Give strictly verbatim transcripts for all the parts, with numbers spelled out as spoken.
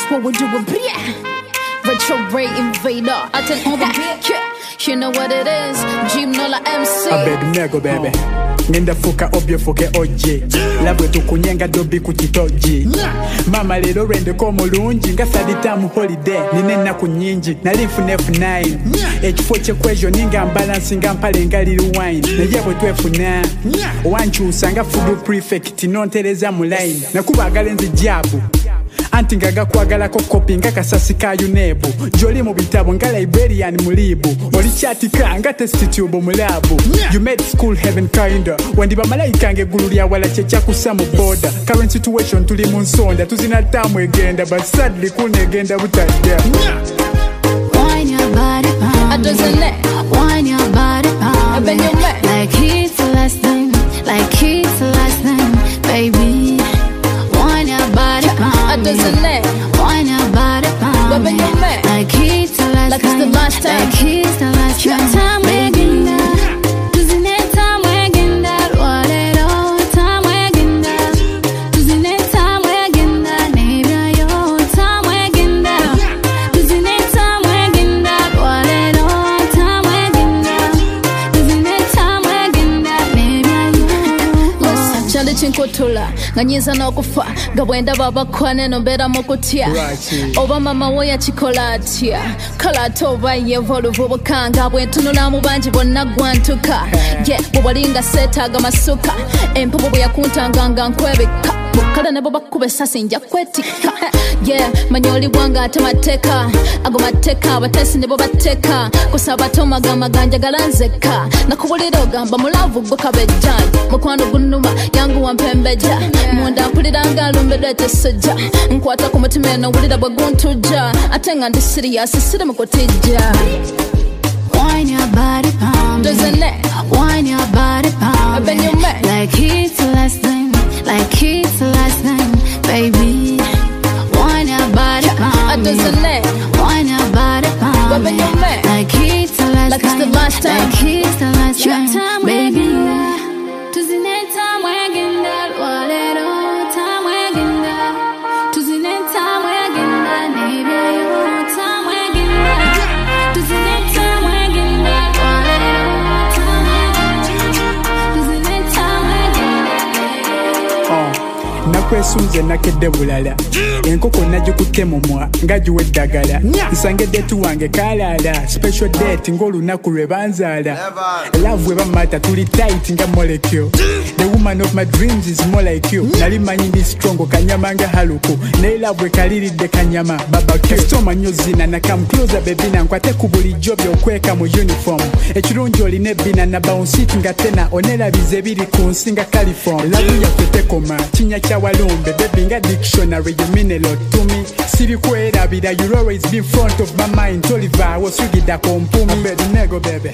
what we're doing. Retro Ray Invader. I tell all the bitch. You know what it is. Jim Nola M C. I bet nego baby. Ngenda fuka obyo fuke oje. Labwe tukunyenga dobi kutitoji. Mama lero rende ko mulungi nga sadita mu holiday. Ninena kunyingi nalifu F nine. Ekifo kye kwejo ninga balance nga mpale nga lili wine. Naye bwe twefuna. Wanchu usanga food prefect nontereza mu line. Nakuba agalenzi jabu. Anti ngaga kwagala ko copy nga kasasi ka yunebu. Joli mu bitabo nga librarian mulibu. Oli chatika nga test tube mu labu. You made school heaven kinda. Wendi bamalayika ngegulu lya wala checha kusamu border. Current situation tuli mu nsonda tuzina tamu egenda but sadly kunegenda butadda. Wine your body pound. I doesn't let. Wine your body pound. Ben you met. Like it's the last time. Like it's the last time, baby. Wine your body pound. I doesn't let. Wine your body pound. Ben you met. Like it's the last Like time. it's the last time. Like it's the last time. Time we're getting that. Doesn't it time we're getting that? What it all time we're getting that. Doesn't it time we're getting that? Maybe your time we're getting that. Doesn't it time we're getting that? What it all time we're getting that. Doesn't it time we're getting that? Maybe your. Listen, chale chinkotula. Nganyiza n'okufa gabwenda baba kwane no bera mokutya. Oba mama wo yakikola atya. Kala toba ye voluvo bukanga bwentunula mu banji bonna gwantuka. Yeah, bwalinga setaga masuka. Empubu bwe yakuntanga nga nkwebeka. Kala nebo bakube sasi nja kwetika. Yeah, manyoli bwanga atamateka. Ago mateka abatesi nebo bateka. Kusaba toma gama ganja galanzeka. Nakubulira ogamba mulavu gwo kabejjanja. Mukwano gunuma yangu wampembeja. Munda mpuliranga lumbedde tesajja. Nkwata ku mutima eno wulira bwe guntujja. Ate nga ndi serious siri mu kutijja. Wine your body pound. Doesn't it? Wine your body pound. Ben you met. Like it's the last time. Like it's the last time, baby. Wine your body pound. I doesn't it? Wine your body pound. Ben you met. Like it's the last Like it's time. the last time. Like it's the last Yeah. time, baby. Doesn't it time we're getting that? What it all time we're getting that? Doesn't it time we're getting that? Maybe your time we're getting that. Doesn't it time we're getting that? What it all time we're getting that? Doesn't it time we're getting that? Oh, nakwesunze nakedde bulala. Enkoko nagikutte mu mwa nga giwa eddagala. Nsangedde tuwange kalala. Special date ng'olunaku lwe banzaala. Love eba mata tuli tight nga molecule. The woman of my dreams is more like you. Nali manyi ndi strong kanyama nga haluku. Ne love ekaliridde kanyama barbecue. Stoma nnyo zina na come closer baby na nkwate ku bulijjo by'okweka mu uniform. Ekirungi olina ebbina na bounce it nga tena onerabize biri ku nsi nga californ. Love yaffe tekoma kinya kya walumbe baby nga dictionary you mean a lot to me. Siri kwerabira you'll always be in front of my mind. Toliva wosugida kompumi baby nego baby.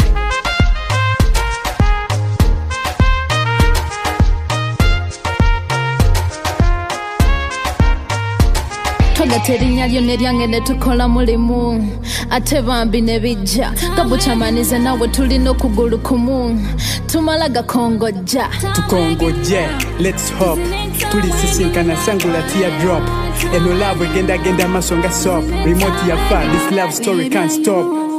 Terinya lyo neryange ne tukola mulimu ate bambi ne bijja gabuchamanize nawe tulina okugulu kumu tumala gakongojja tukongojje let's hop tulisisinkana sangula teardrop eno love egenda genda masonga soap remote ya fa this love story can't stop